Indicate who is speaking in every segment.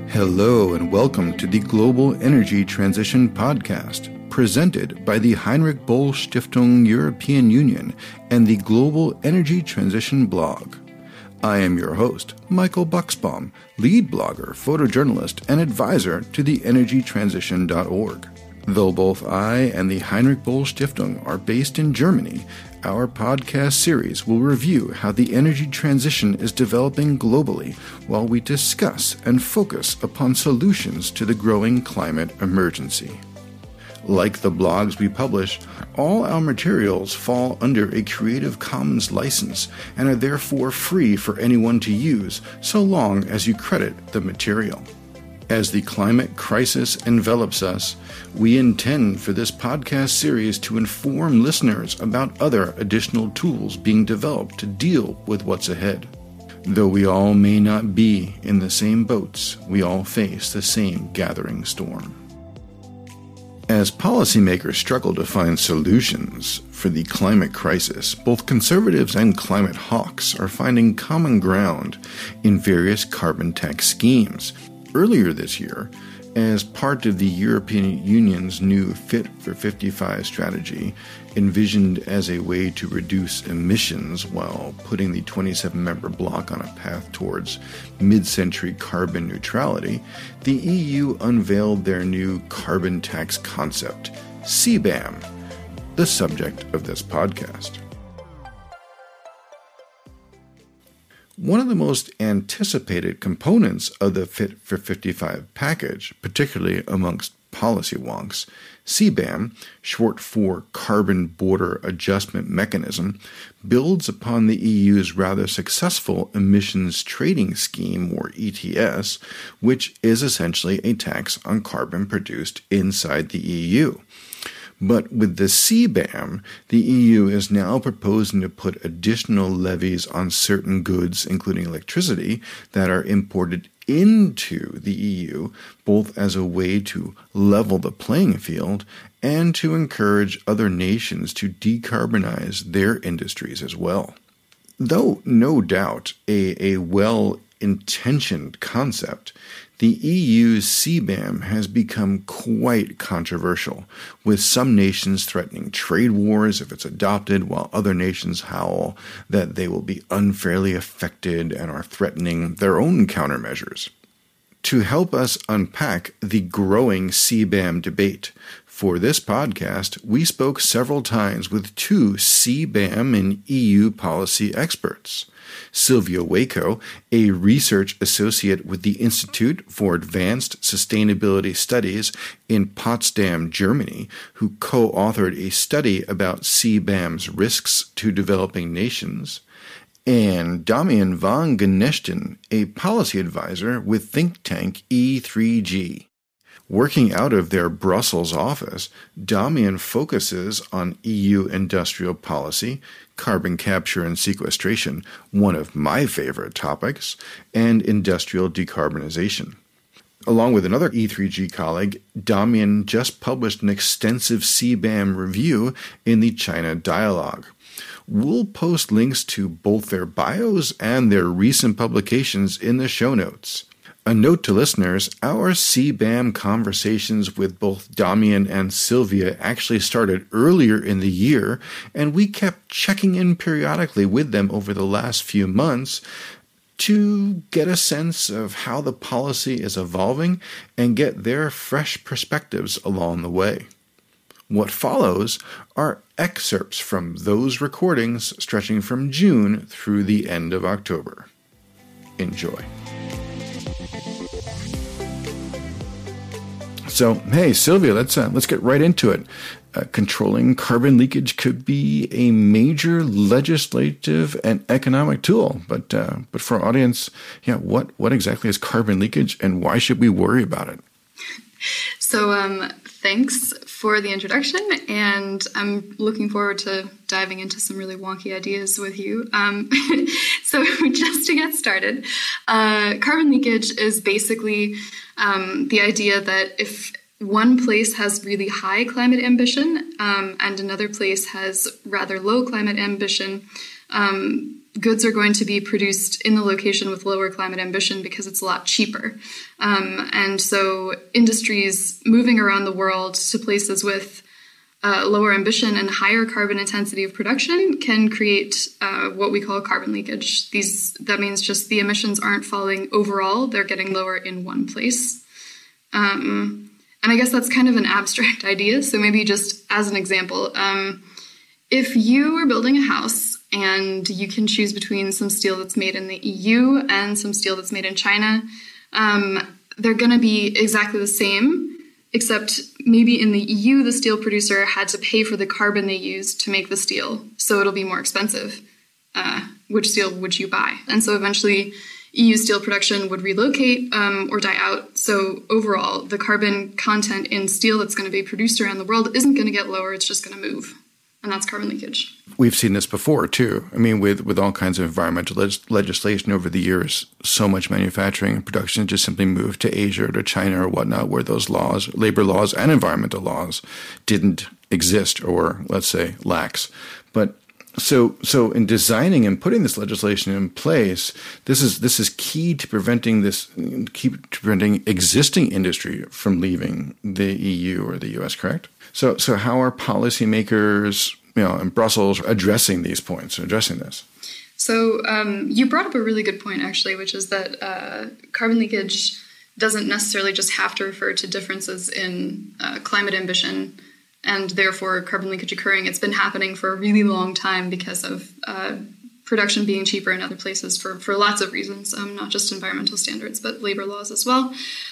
Speaker 1: Hello and welcome to the Global Energy Transition Podcast, presented by the Heinrich Böll Stiftung European Union and the Global Energy Transition blog. I am your host, Michael Buxbaum, lead blogger, photojournalist, and advisor to the energytransition.org. Though both I and the Heinrich Böll Stiftung are based in Germany, our podcast series will review how the energy transition is developing globally while we discuss and focus upon solutions to the growing climate emergency. Like the blogs we publish, all our materials fall under a Creative Commons license and are therefore free for anyone to use so long as you credit the material. As the climate crisis envelops us, we intend for this podcast series to inform listeners about other additional tools being developed to deal with what's ahead. Though we all may not be in the same boats, we all face the same gathering storm. As policymakers struggle to find solutions for the climate crisis, both conservatives and climate hawks are finding common ground in various carbon tax schemes. Earlier this year, as part of the European Union's new Fit for 55 strategy, envisioned as a way to reduce emissions while putting the 27-member bloc on a path towards mid-century carbon neutrality, the EU unveiled their new carbon tax concept, CBAM, the subject of this podcast. One of the most anticipated components of the Fit for 55 package, particularly amongst policy wonks, CBAM, short for Carbon Border Adjustment Mechanism, builds upon the EU's rather successful Emissions Trading Scheme, or ETS, which is essentially a tax on carbon produced inside the EU. But with the CBAM, the EU is now proposing to put additional levies on certain goods, including electricity, that are imported into the EU, both as a way to level the playing field and to encourage other nations to decarbonize their industries as well. Though no doubt a well-intentioned concept, the EU's CBAM has become quite controversial, with some nations threatening trade wars if it's adopted, while other nations howl that they will be unfairly affected and are threatening their own countermeasures. To help us unpack the growing CBAM debate, for this podcast, we spoke several times with two CBAM and EU policy experts. Sylvia Waco, a research associate with the Institute for Advanced Sustainability Studies in Potsdam, Germany, who co-authored a study about CBAM's risks to developing nations, and Damian van Genechten, a policy advisor with think tank E3G. Working out of their Brussels office, Damian focuses on EU industrial policy, carbon capture and sequestration, one of my favorite topics, and industrial decarbonization. Along with another E3G colleague, Damian just published an extensive CBAM review in the China Dialogue. We'll post links to both their bios and their recent publications in the show notes. A note to listeners, our CBAM conversations with both Damian and Sylvia actually started earlier in the year, and we kept checking in periodically with them over the last few months to get a sense of how the policy is evolving and get their fresh perspectives along the way. What follows are excerpts from those recordings stretching from June through the end of October. Enjoy. So, hey, Sylvia, let's get right into it. Controlling carbon leakage could be a major legislative and economic tool, but for our audience, what exactly is carbon leakage, and why should we worry about it?
Speaker 2: So, thanks for the introduction, and I'm looking forward to diving into some really wonky ideas with you. So, just to get started, carbon leakage is basically the idea that if one place has really high climate ambition and another place has rather low climate ambition, goods are going to be produced in the location with lower climate ambition because it's a lot cheaper. And so industries moving around the world to places with lower ambition and higher carbon intensity of production can create what we call carbon leakage. That means just the emissions aren't falling overall, they're getting lower in one place. And I guess that's kind of an abstract idea. So maybe just as an example, if you are building a house and you can choose between some steel that's made in the EU and some steel that's made in China, they're going to be exactly the same, except maybe in the EU, the steel producer had to pay for the carbon they used to make the steel. So it'll be more expensive. Which steel would you buy? And so eventually EU steel production would relocate or die out. So overall, the carbon content in steel that's going to be produced around the world isn't going to get lower. It's just going to move. And that's carbon leakage.
Speaker 1: We've seen this before, too. I mean, with all kinds of environmental legislation over the years, so much manufacturing and production just simply moved to Asia or to China or whatnot, where those laws, labor laws and environmental laws, didn't exist or, let's say, lax. But so in designing and putting this legislation in place, this is key to preventing existing industry from leaving the EU or the US, correct? So how are policymakers, in Brussels addressing these points, addressing this?
Speaker 2: So you brought up a really good point, actually, which is that carbon leakage doesn't necessarily just have to refer to differences in climate ambition and therefore carbon leakage occurring. It's been happening for a really long time because of production being cheaper in other places for lots of reasons, not just environmental standards, but labor laws as well.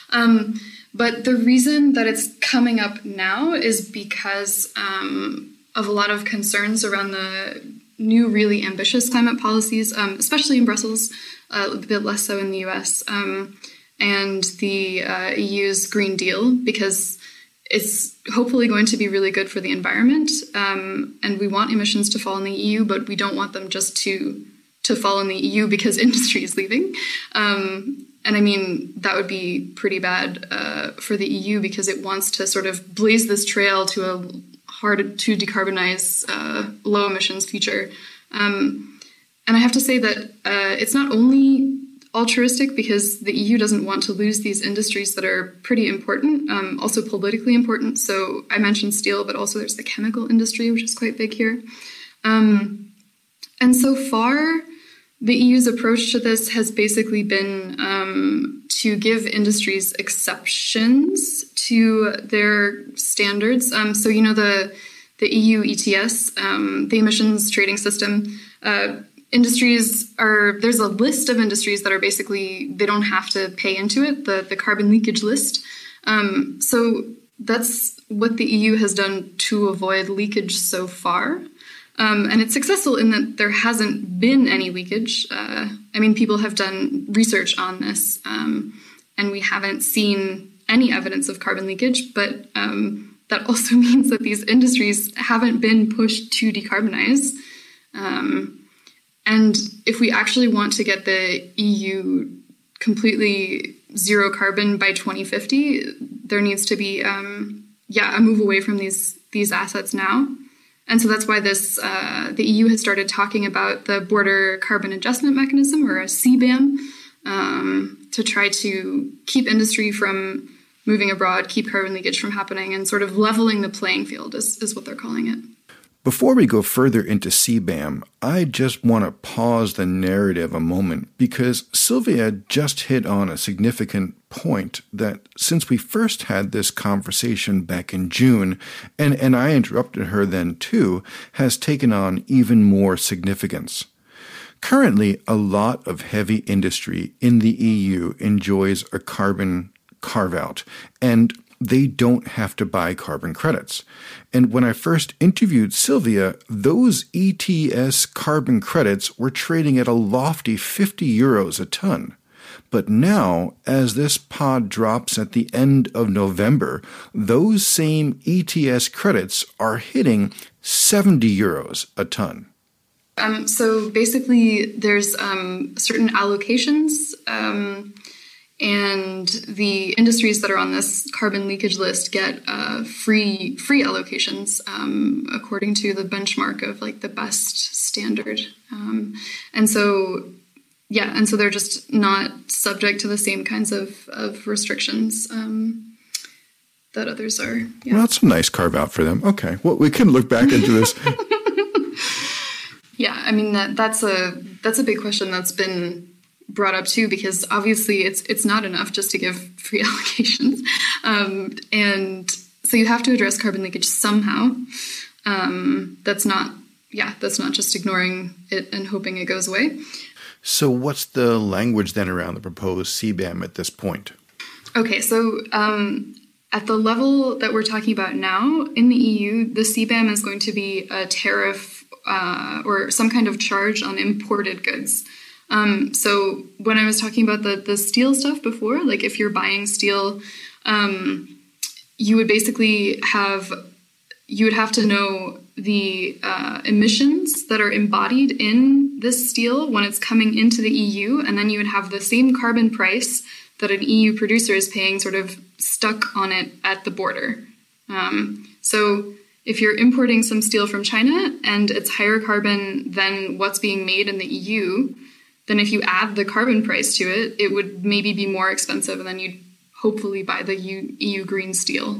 Speaker 2: But the reason that it's coming up now is because of a lot of concerns around the new, really ambitious climate policies, especially in Brussels, a bit less so in the US, and the EU's Green Deal, because it's hopefully going to be really good for the environment. And we want emissions to fall in the EU, but we don't want them just to fall in the EU because industry is leaving. And I mean, that would be pretty bad for the EU because it wants to sort of blaze this trail to a hard to decarbonize low emissions future. And I have to say that it's not only altruistic because the EU doesn't want to lose these industries that are pretty important, also politically important. So I mentioned steel, but also there's the chemical industry, which is quite big here. And so far, the EU's approach to this has basically been to give industries exceptions to their standards. So, the EU ETS, the emissions trading system, there's a list of industries that are basically, they don't have to pay into it, the carbon leakage list. So that's what the EU has done to avoid leakage so far. And it's successful in that there hasn't been any leakage. People have done research on this, and we haven't seen any evidence of carbon leakage, but that also means that these industries haven't been pushed to decarbonize. And if we actually want to get the EU completely zero carbon by 2050, there needs to be a move away from these assets now. And so that's why the EU has started talking about the Border Carbon Adjustment Mechanism, or a CBAM, to try to keep industry from moving abroad, keep carbon leakage from happening, and sort of leveling the playing field is what they're calling it.
Speaker 1: Before we go further into CBAM, I just want to pause the narrative a moment because Sylvia just hit on a significant point that since we first had this conversation back in June, and I interrupted her then too, has taken on even more significance. Currently, a lot of heavy industry in the EU enjoys a carbon carve-out, and they don't have to buy carbon credits. And when I first interviewed Sylvia, those ETS carbon credits were trading at a lofty €50 a ton. But now, as this pod drops at the end of November, those same ETS credits are hitting €70 a ton. So
Speaker 2: basically, there's certain allocations And the industries that are on this carbon leakage list get free allocations according to the benchmark of like the best standard. And so they're just not subject to the same kinds of restrictions that others are. Yeah.
Speaker 1: Well, that's a nice carve out for them. Okay, well, we can look back into this.
Speaker 2: Yeah, I mean that's a big question that's been brought up too, because obviously it's not enough just to give free allocations, and so you have to address carbon leakage somehow. That's not just ignoring it and hoping it goes away.
Speaker 1: So what's the language then around the proposed CBAM at this point?
Speaker 2: Okay, so at the level that we're talking about now in the EU, the CBAM is going to be a tariff or some kind of charge on imported goods. So when I was talking about the steel stuff before, like if you're buying steel, you would basically have to know the emissions that are embodied in this steel when it's coming into the EU, and then you would have the same carbon price that an EU producer is paying sort of stuck on it at the border. So if you're importing some steel from China and it's higher carbon than what's being made in the EU, then if you add the carbon price to it, it would maybe be more expensive, and then you'd hopefully buy the EU green steel.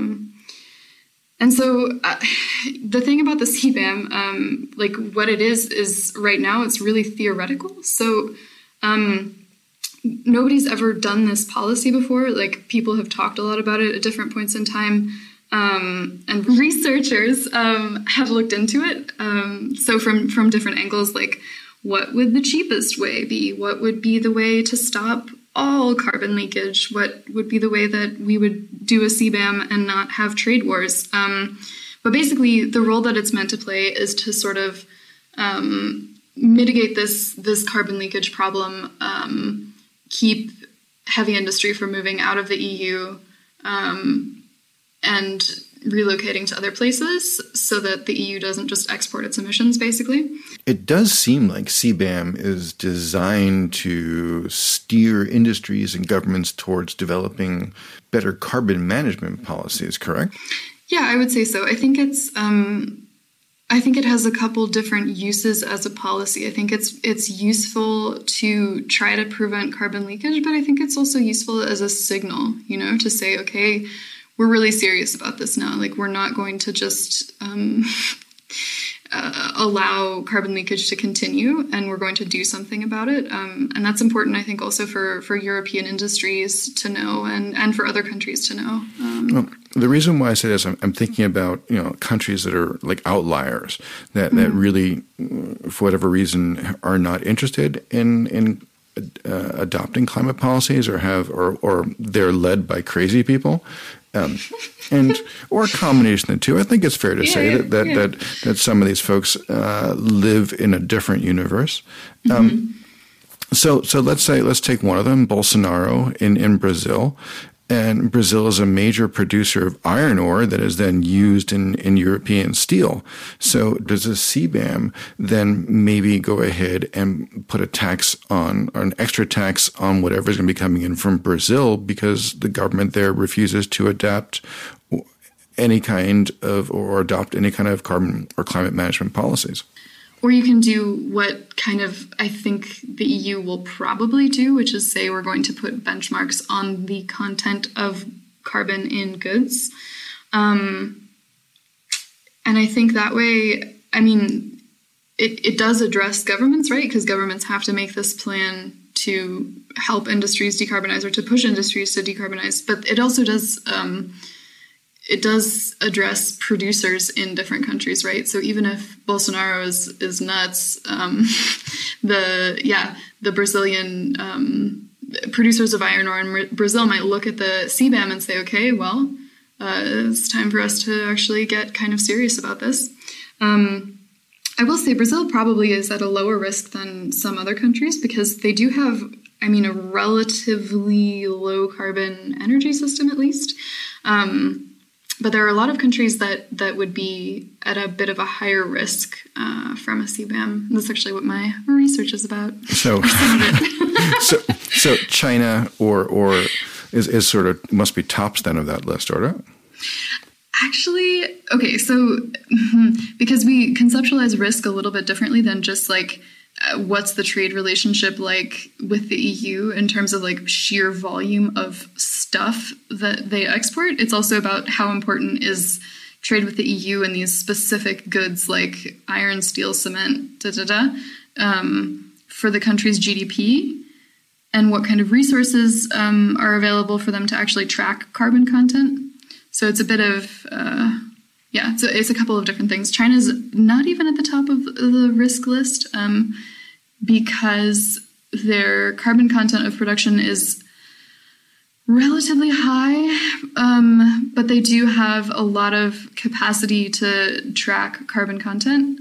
Speaker 2: And so the thing about the CBAM, like what it is right now, it's really theoretical. So nobody's ever done this policy before. Like people have talked a lot about it at different points in time. And researchers have looked into it. So from different angles, like what would the cheapest way be? What would be the way to stop all carbon leakage? What would be the way that we would do a CBAM and not have trade wars? But basically, the role that it's meant to play is to sort of mitigate this carbon leakage problem, keep heavy industry from moving out of the EU, and relocating to other places so that the EU doesn't just export its emissions, basically.
Speaker 1: It does seem like CBAM is designed to steer industries and governments towards developing better carbon management policies, correct?
Speaker 2: Yeah, I would say so. I think I think it has a couple different uses as a policy. I think it's useful to try to prevent carbon leakage, but I think it's also useful as a signal, to say, okay, we're really serious about this now. Like, we're not going to just allow carbon leakage to continue, and we're going to do something about it. And that's important, I think, also for European industries to know and for other countries to know.
Speaker 1: Well, the reason why I say this, I'm thinking about countries that are like outliers that really, for whatever reason, are not interested in adopting climate policies or they're led by crazy people. Or a combination of the two. I think it's fair to say that some of these folks live in a different universe. So let's take one of them, Bolsonaro in Brazil. And Brazil is a major producer of iron ore that is then used in European steel. So does a CBAM then maybe go ahead and put a tax on, or an extra tax on whatever is going to be coming in from Brazil because the government there refuses to adapt any kind of or adopt any kind of carbon or climate management policies?
Speaker 2: Or you can do what kind of I think the EU will probably do, which is say we're going to put benchmarks on the content of carbon in goods. And I think that way, I mean, it does address governments, right? Because governments have to make this plan to help industries decarbonize or to push industries to decarbonize. But it also does address producers in different countries, right? So even if Bolsonaro is nuts, the Brazilian producers of iron ore in Brazil might look at the CBAM and say, okay, well, it's time for us to actually get kind of serious about this. I will say Brazil probably is at a lower risk than some other countries because they do have, a relatively low carbon energy system at least. But there are a lot of countries that would be at a bit of a higher risk from a CBAM. That's actually what my research is about.
Speaker 1: So, so China or is sort of must be tops then of that list, or?
Speaker 2: Actually, okay, so because we conceptualize risk a little bit differently than just like what's the trade relationship like with the EU in terms of like sheer volume of stuff that they export. It's also about how important is trade with the EU and these specific goods like iron, steel, cement, for the country's GDP, and what kind of resources are available for them to actually track carbon content. So it's a bit of, it's a couple of different things. China's not even at the top of the risk list because their carbon content of production is relatively high, but they do have a lot of capacity to track carbon content.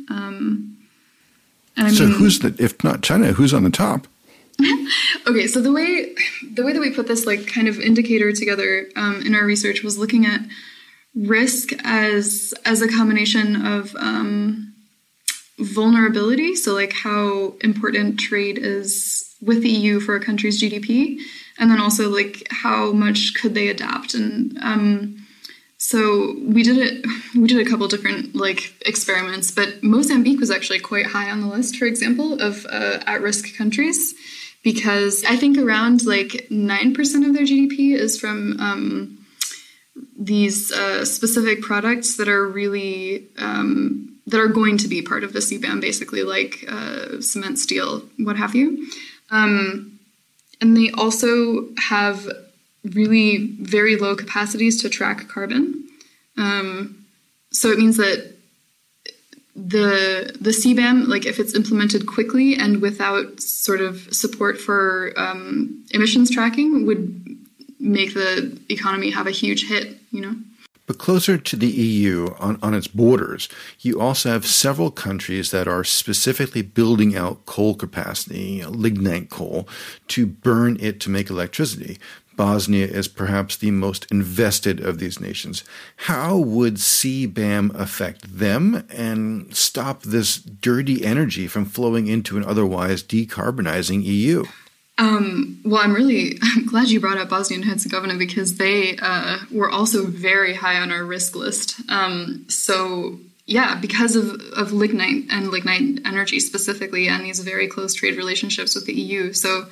Speaker 1: So if not China, who's on the top?
Speaker 2: Okay, so the way that we put this like kind of indicator together in our research was looking at risk as a combination of vulnerability, so like how important trade is with the EU for a country's GDP, and then also like how much could they adapt. And so we did a couple different like experiments, but Mozambique was actually quite high on the list, for example, of at-risk countries, because I think around like 9% of their GDP is from these specific products that are really that are going to be part of the CBAM, basically, like cement, steel, what have you. And they also have really very low capacities to track carbon. So it means that the CBAM, like if it's implemented quickly and without sort of support for emissions tracking, would make the economy have a huge hit, you know?
Speaker 1: But closer to the EU, on its borders, you also have several countries that are specifically building out coal capacity, lignite coal, to burn it to make electricity. Bosnia is perhaps the most invested of these nations. How would CBAM affect them and stop this dirty energy from flowing into an otherwise decarbonizing EU?
Speaker 2: Well, I'm glad you brought up Bosnia and Herzegovina because they were also very high on our risk list. So yeah, because of lignite and lignite energy specifically, and these very close trade relationships with the EU. So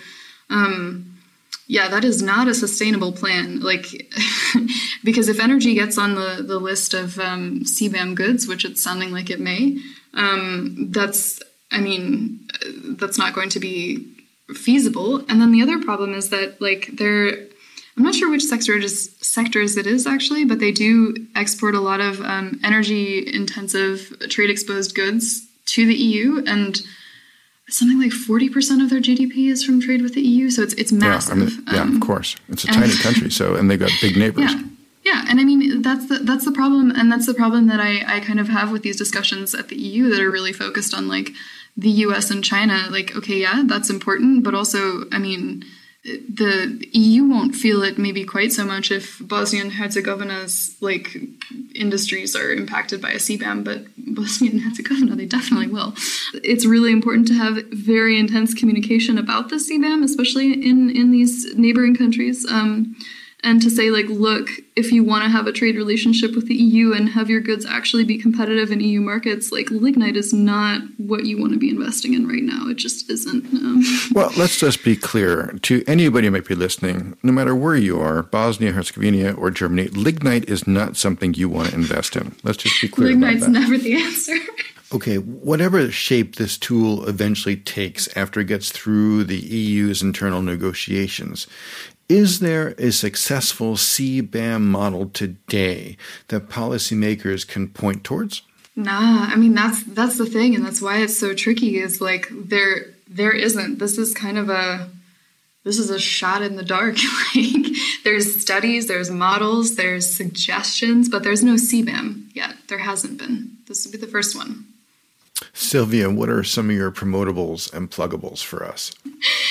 Speaker 2: that is not a sustainable plan. Like, because if energy gets on the list of CBAM goods, which it's sounding like it may, that's not going to be feasible. And then the other problem is that like I'm not sure which sectors it is actually, but they do export a lot of energy intensive trade exposed goods to the EU, and something like 40% of their GDP is from trade with the EU. So it's massive.
Speaker 1: Of course. It's a tiny country. So, and they've got big neighbors.
Speaker 2: Yeah. And I mean, that's the problem. And that's the problem that I kind of have with these discussions at the EU that are really focused on like the US and China. Like, okay, yeah, that's important. But also, I mean, the EU won't feel it maybe quite so much if Bosnia and Herzegovina's like industries are impacted by a CBAM, but Bosnia and Herzegovina, they definitely will. It's really important to have very intense communication about the CBAM, especially in these neighboring countries. And to say, like, look, if you want to have a trade relationship with the EU and have your goods actually be competitive in EU markets, like, lignite is not what you want to be investing in right now. It just isn't.
Speaker 1: Well, let's just be clear. To anybody who might be listening, no matter where you are, Bosnia, Herzegovina, or Germany, lignite is not something you want to invest in. Let's just be clear about that.
Speaker 2: Lignite's never the answer.
Speaker 1: Okay, whatever shape this tool eventually takes after it gets through the EU's internal negotiations, is there a successful CBAM model today that policymakers can point towards?
Speaker 2: Nah, I mean, that's the thing, and that's why it's so tricky, is like there isn't. This is a shot in the dark. Like, there's studies, there's models, there's suggestions, but there's no CBAM yet. There hasn't been. This would be the first one.
Speaker 1: Sylvia, what are some of your promotables and pluggables for us?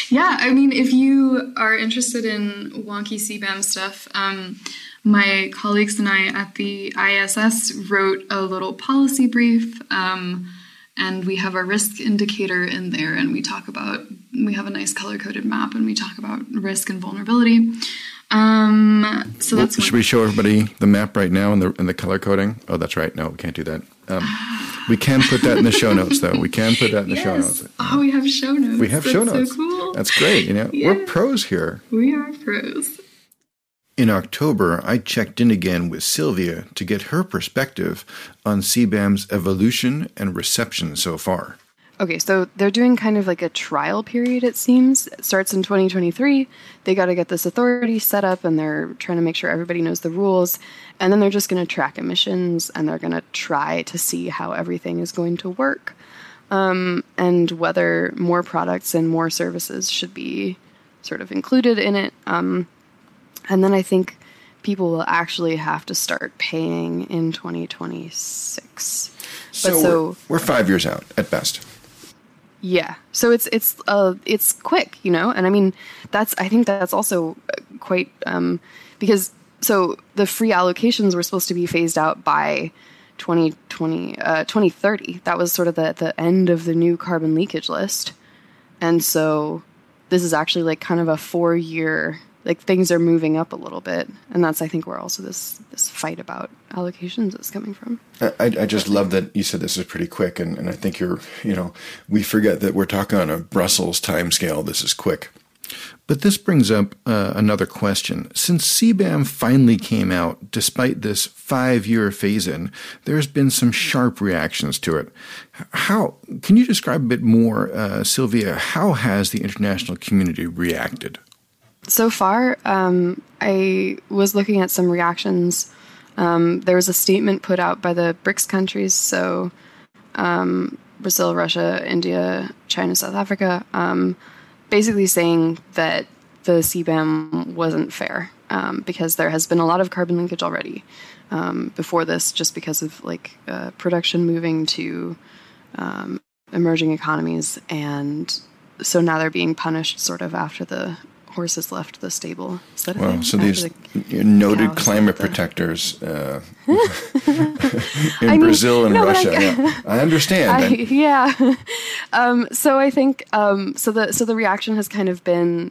Speaker 2: Yeah, I mean, if you are interested in wonky CBAM stuff, my colleagues and I at the ISS wrote a little policy brief, and we have a risk indicator in there, and we have a nice color-coded map, and we talk about risk and vulnerability. So that's
Speaker 1: should we show everybody the map right now and the color coding? Oh, that's right. No, we can't do that. We can put that in the show notes, though. We can put that in the show notes.
Speaker 2: Oh, we have show notes.
Speaker 1: We have show notes.
Speaker 2: So cool.
Speaker 1: That's great. Yeah. We're pros here.
Speaker 2: We are pros.
Speaker 1: In October, I checked in again with Sylvia to get her perspective on CBAM's evolution and reception so far.
Speaker 3: Okay, so they're doing kind of like a trial period, it seems. It starts in 2023. They got to get this authority set up, and they're trying to make sure everybody knows the rules. And then they're just going to track emissions, and they're going to try to see how everything is going to work, and whether more products and more services should be sort of included in it. And then I think people will actually have to start paying in 2026.
Speaker 1: So we're 5 years out at best.
Speaker 3: Yeah. So it's quick, you know? And I mean, I think that's also quite, because so the free allocations were supposed to be phased out by 2030. That was sort of the end of the new carbon leakage list. And so this is actually like kind of a 4-year, like things are moving up a little bit. And that's, I think, where also this fight about allocations is coming from.
Speaker 1: I just love that you said this is pretty quick. And I think we forget that we're talking on a Brussels timescale. This is quick. But this brings up another question. Since CBAM finally came out, despite this 5-year phase-in, there's been some sharp reactions to it. Can you describe a bit more, Sylvia, how has the international community reacted?
Speaker 3: So far, I was looking at some reactions. There was a statement put out by the BRICS countries, so Brazil, Russia, India, China, South Africa, basically saying that the CBAM wasn't fair because there has been a lot of carbon linkage already before this, just because of production moving to emerging economies, and so now they're being punished sort of after the horses left the stable. Is that a thing?
Speaker 1: So these noted climate protectors in Brazil and Russia. I understand.
Speaker 3: So I think so the reaction has kind of been,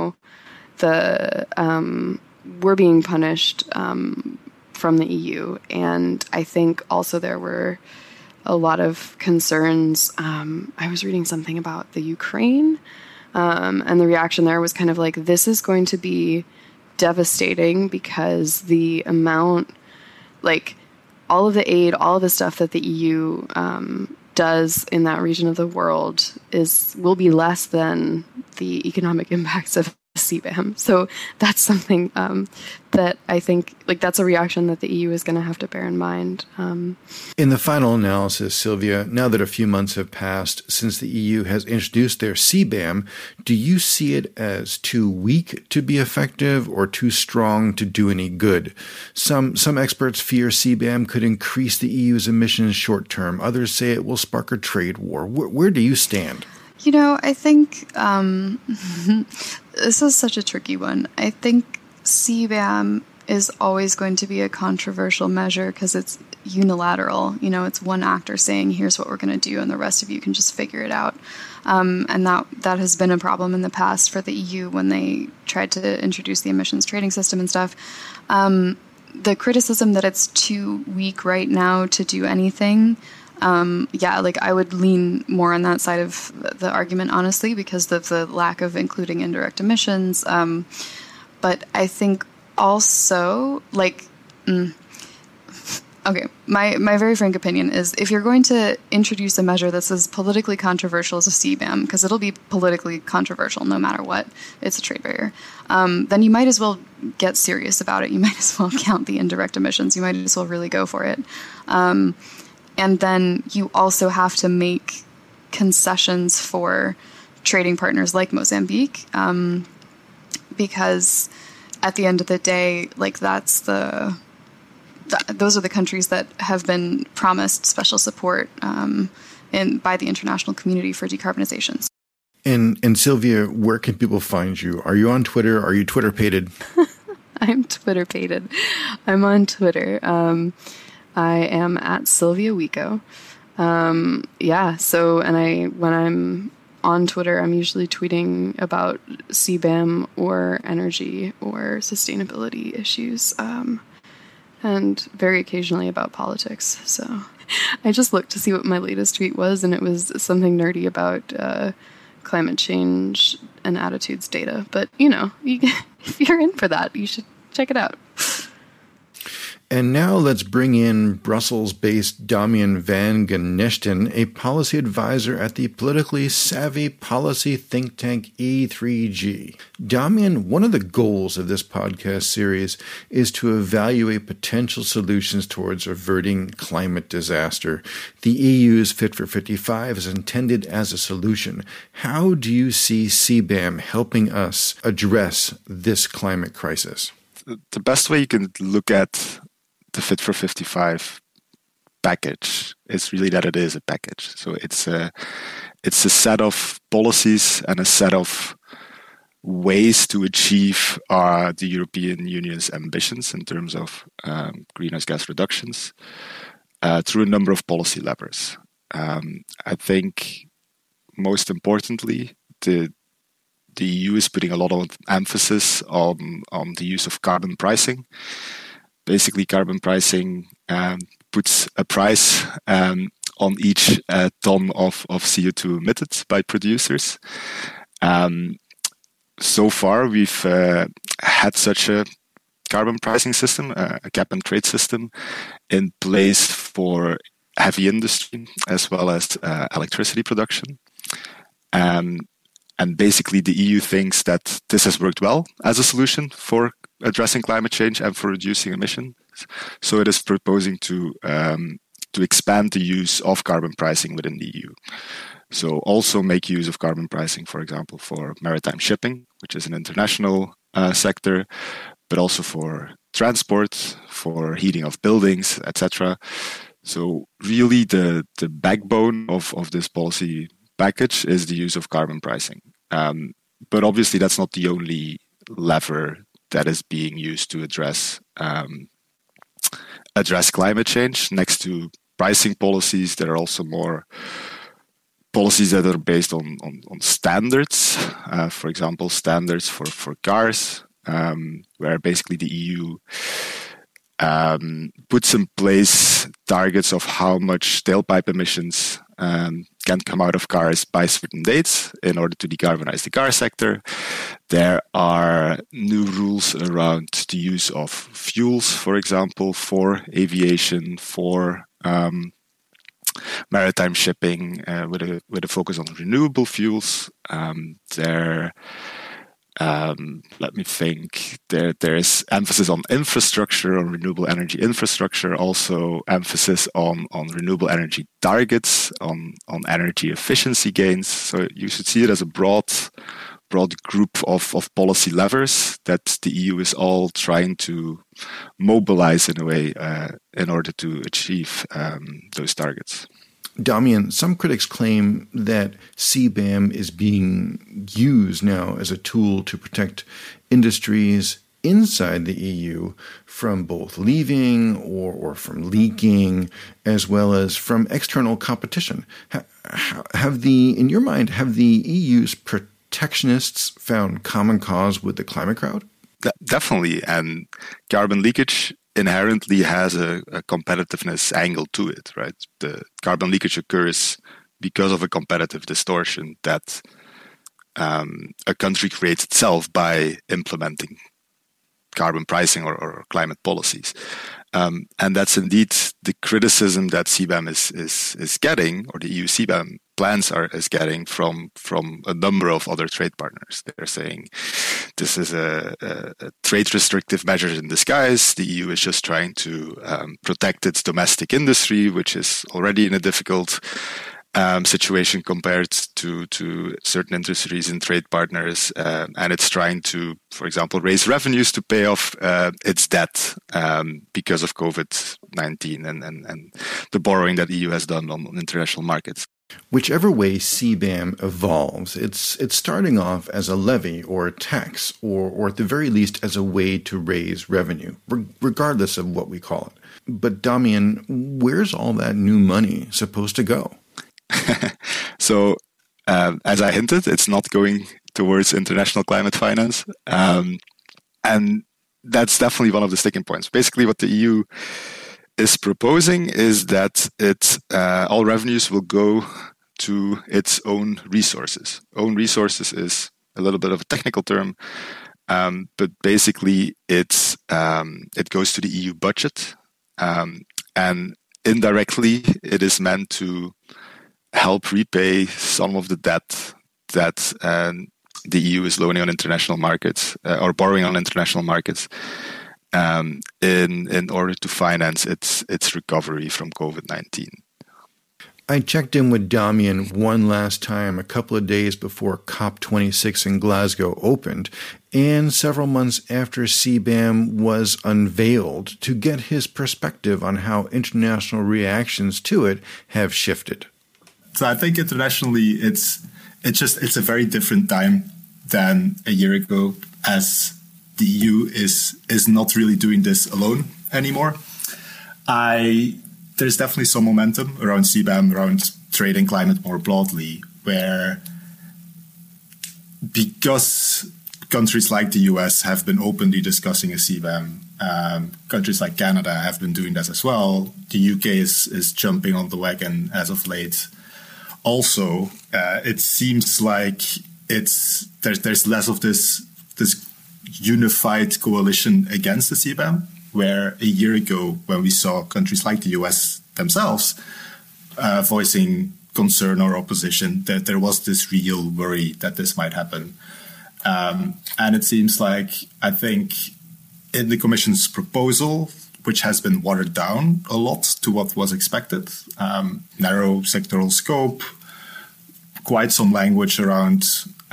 Speaker 3: we're being punished from the EU, and I think also there were a lot of concerns. I was reading something about the Ukraine. And the reaction there was kind of like, this is going to be devastating because the amount, all of the aid, all of the stuff that the EU does in that region of the world will be less than the economic impacts of CBAM. So that's something that I think, that's a reaction that the EU is going to have to bear in mind.
Speaker 1: In the final analysis, Sylvia, now that a few months have passed since the EU has introduced their CBAM, do you see it as too weak to be effective or too strong to do any good? Some experts fear CBAM could increase the EU's emissions short term. Others say it will spark a trade war. Where do you stand?
Speaker 2: I think this is such a tricky one. I think CBAM is always going to be a controversial measure because it's unilateral. It's one actor saying, here's what we're going to do, and the rest of you can just figure it out. And that has been a problem in the past for the EU when they tried to introduce the emissions trading system and stuff. The criticism that it's too weak right now to do anything, I would lean more on that side of the argument, honestly, because of the lack of including indirect emissions. But I think also, okay, my very frank opinion is if you're going to introduce a measure that's as politically controversial as a CBAM, because it'll be politically controversial no matter what, it's a trade barrier, then you might as well get serious about it. You might as well count the indirect emissions. You might as well really go for it. And then you also have to make concessions for trading partners like Mozambique, because at the end of the day, those are the countries that have been promised special support by the international community for decarbonization.
Speaker 1: And Sylvia, where can people find you? Are you on Twitter? Are you Twitter-pated?
Speaker 3: I'm Twitter-pated. I'm on Twitter. I am at Sylvia Wico. When I'm on Twitter, I'm usually tweeting about CBAM or energy or sustainability issues, and very occasionally about politics. So I just looked to see what my latest tweet was, and it was something nerdy about climate change and attitudes data. But, if you're in for that, you should check it out.
Speaker 1: And now let's bring in Brussels-based Damian van Genechten, a policy advisor at the politically savvy policy think tank E3G. Damian, one of the goals of this podcast series is to evaluate potential solutions towards averting climate disaster. The EU's Fit for 55 is intended as a solution. How do you see CBAM helping us address this climate crisis?
Speaker 4: The best way you can look at the Fit for 55 package is really that it is a package. So it's a set of policies and a set of ways to achieve the European Union's ambitions in terms of greenhouse gas reductions through a number of policy levers. I think most importantly, the EU is putting a lot of emphasis on the use of carbon pricing. Basically, carbon pricing puts a price on each ton of CO2 emitted by producers. So far, we've had such a carbon pricing system, a cap and trade system, in place for heavy industry as well as electricity production. And basically, the EU thinks that this has worked well as a solution for addressing climate change and for reducing emissions. So it is proposing to expand the use of carbon pricing within the EU. So also make use of carbon pricing, for example, for maritime shipping, which is an international sector, but also for transport, for heating of buildings, etc. So really the backbone of this policy package is the use of carbon pricing. But obviously that's not the only lever that is being used to address climate change. Next to pricing policies, there are also more policies that are based on standards. For example, standards for cars, where basically the EU puts in place targets of how much tailpipe emissions can come out of cars by certain dates in order to decarbonize the car sector. There are new rules around the use of fuels, for example, for aviation, for maritime shipping, with a focus on renewable fuels. Let me think. There is emphasis on infrastructure, on renewable energy infrastructure, also emphasis on renewable energy targets, on energy efficiency gains. So you should see it as a broad group of policy levers that the EU is all trying to mobilize in a way in order to achieve those targets.
Speaker 1: Damian, some critics claim that CBAM is being used now as a tool to protect industries inside the EU from both leaving or from leaking, as well as from external competition. In your mind, have the EU's protectionists found common cause with the climate crowd?
Speaker 4: Definitely, and carbon leakage inherently has a competitiveness angle to it, right? The carbon leakage occurs because of a competitive distortion that a country creates itself by implementing carbon pricing or climate policies. And that's indeed the criticism that CBAM is getting, or the EU CBAM plans is getting from a number of other trade partners. They're saying this is a trade restrictive measure in disguise. The EU is just trying to protect its domestic industry, which is already in a difficult situation compared to certain industries and trade partners, and it's trying to, for example, raise revenues to pay off its debt because of COVID-19 and the borrowing that the EU has done on international markets.
Speaker 1: Whichever way CBAM evolves, it's starting off as a levy or a tax, or at the very least as a way to raise revenue, regardless of what we call it. But Damian, where's all that new money supposed to go?
Speaker 4: So, as I hinted, it's not going towards international climate finance. And that's definitely one of the sticking points. Basically, what the EU is proposing is that all revenues will go to its own resources. Own resources is a little bit of a technical term, but basically it goes to the EU budget, and indirectly it is meant to help repay some of the debt that the EU is loaning on international markets or borrowing on international markets in order to finance its recovery from COVID-19.
Speaker 1: I checked in with Damian one last time a couple of days before COP26 in Glasgow opened and several months after CBAM was unveiled to get his perspective on how international reactions to it have shifted.
Speaker 5: So I think internationally it's a very different time than a year ago, as the EU is not really doing this alone anymore. There's definitely some momentum around CBAM, around trade and climate more broadly, where because countries like the US have been openly discussing a CBAM, countries like Canada have been doing that as well. The UK is jumping on the wagon as of late. Also, it seems like there's less of this unified coalition against the CBAM, where a year ago, when we saw countries like the US themselves voicing concern or opposition, that there was this real worry that this might happen. And it seems like, I think, in the Commission's proposal, which has been watered down a lot to what was expected, narrow sectoral scope, quite some language around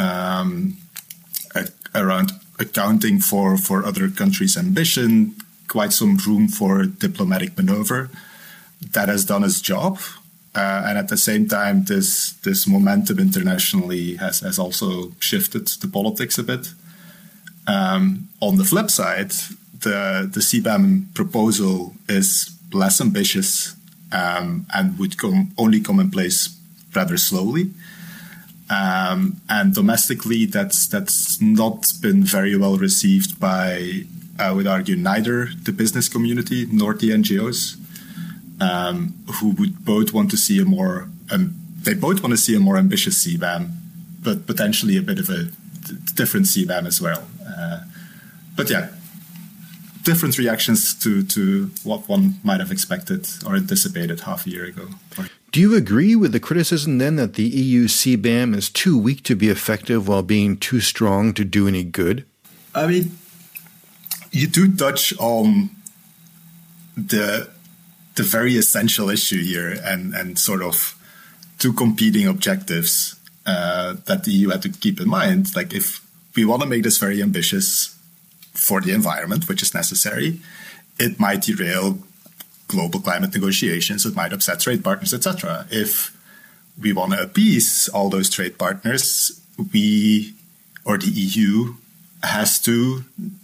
Speaker 5: accounting for other countries' ambition, quite some room for diplomatic maneuver. That has done its job. And at the same time, this momentum internationally has also shifted the politics a bit. On the flip side, the CBAM proposal is less ambitious and would only come in place rather slowly. And domestically, that's not been very well received by, I would argue, neither the business community nor the NGOs, who would both want to see a more ambitious CBAM, but potentially a bit of a different CBAM as well. But yeah, different reactions to what one might have expected or anticipated half a year ago.
Speaker 1: Do you agree with the criticism then that the EU CBAM is too weak to be effective while being too strong to do any good?
Speaker 5: I mean, you do touch on the very essential issue here and sort of two competing objectives that the EU had to keep in mind. Like, if we want to make this very ambitious for the environment, which is necessary, it might derail global climate negotiations, it might upset trade partners, etc. If we want to appease all those trade partners, the EU has to,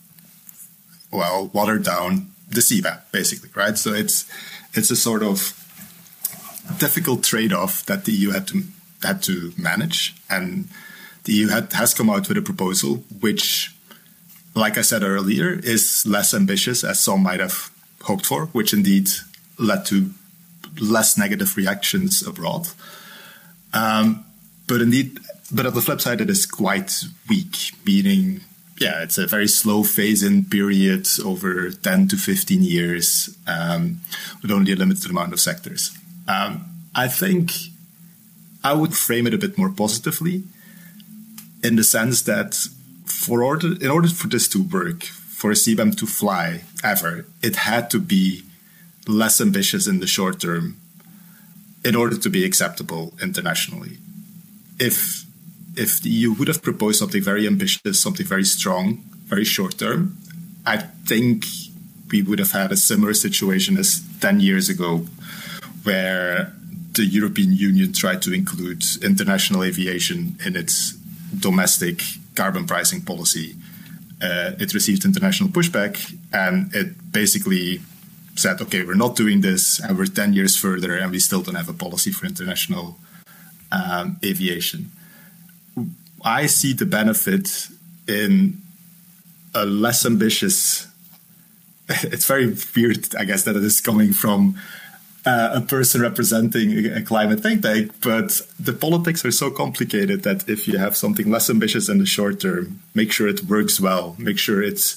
Speaker 5: water down the CBAM, basically, right? So it's a sort of difficult trade-off that the EU had to manage, and the EU has come out with a proposal which, like I said earlier, is less ambitious as some might have hoped for, which indeed led to less negative reactions abroad. But on the flip side, it is quite weak, meaning, it's a very slow phase-in period over 10 to 15 years with only a limited amount of sectors. I think I would frame it a bit more positively, in the sense that in order for this to work, for a CBAM to fly ever, it had to be less ambitious in the short term in order to be acceptable internationally. If the EU would have proposed something very ambitious, something very strong, very short term, I think we would have had a similar situation as 10 years ago, where the European Union tried to include international aviation in its domestic carbon pricing policy. It received international pushback, and it basically said, okay, we're not doing this, and we're 10 years further, and we still don't have a policy for international aviation. I see the benefit in a less ambitious... It's very weird, I guess, that it is coming from a person representing a climate think tank, but the politics are so complicated that if you have something less ambitious in the short term, make sure it works well, make sure it's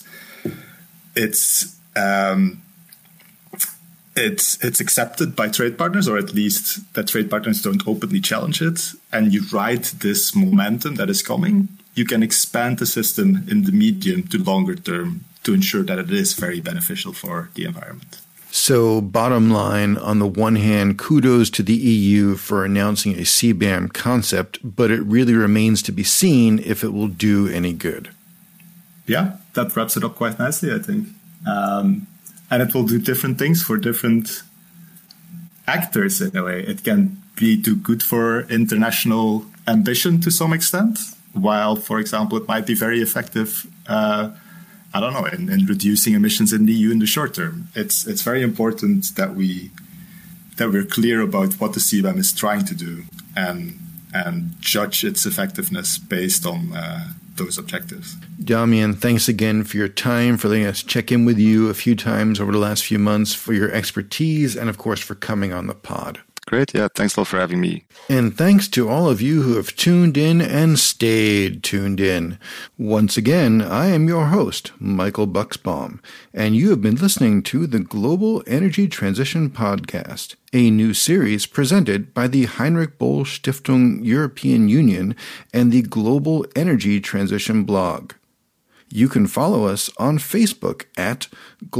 Speaker 5: accepted by trade partners, or at least that trade partners don't openly challenge it, and you ride this momentum that is coming, you can expand the system in the medium to longer term to ensure that it is very beneficial for the environment.
Speaker 1: So bottom line, on the one hand, kudos to the EU for announcing a CBAM concept, but it really remains to be seen if it will do any good.
Speaker 5: Yeah, that wraps it up quite nicely, I think. And it will do different things for different actors in a way. It can be too good for international ambition to some extent, while, for example, it might be very effective in reducing emissions in the EU in the short term. It's very important that we're clear about what the CBAM is trying to do and judge its effectiveness based on those objectives.
Speaker 1: Damian, thanks again for your time, for letting us check in with you a few times over the last few months, for your expertise, and of course for coming on the pod.
Speaker 4: Great. Yeah. Thanks a lot for having me.
Speaker 1: And thanks to all of you who have tuned in and stayed tuned in. Once again, I am your host, Michael Buxbaum, and you have been listening to the Global Energy Transition Podcast, a new series presented by the Heinrich Böll Stiftung European Union and the Global Energy Transition blog. You can follow us on Facebook at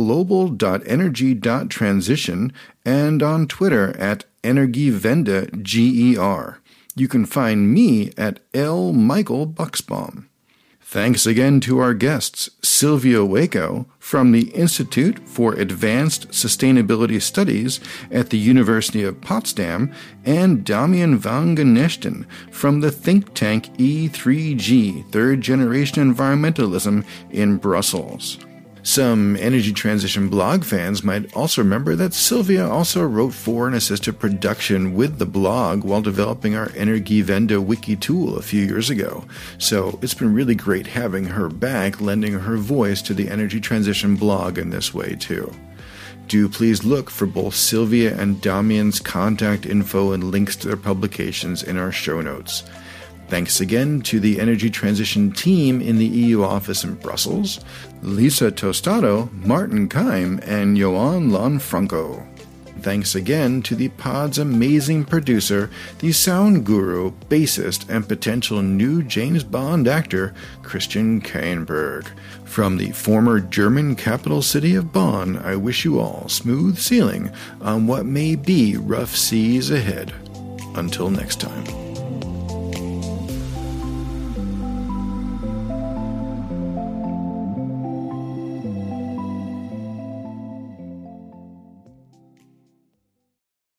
Speaker 1: global.energy.transition and on Twitter at Energiewende, You can find me at L. Michael Buxbaum. Thanks again to our guests, Sylvia Waco from the Institute for Advanced Sustainability Studies at the University of Potsdam and Damian van Genechten from the think tank E3G, Third Generation Environmentalism in Brussels. Some energy transition blog fans might also remember that Sylvia also wrote for and assisted production with the blog while developing our Energiewende wiki tool a few years ago. So it's been really great having her back, lending her voice to the energy transition blog in this way too. Do please look for both Sylvia and Damian's contact info and links to their publications in our show notes. Thanks again to the Energy Transition team in the EU office in Brussels, Lisa Tostado, Martin Keim, and Johan Lanfranco. Thanks again to the pod's amazing producer, the sound guru, bassist, and potential new James Bond actor, Christian Kainberg. From the former German capital city of Bonn, I wish you all smooth sailing on what may be rough seas ahead. Until next time.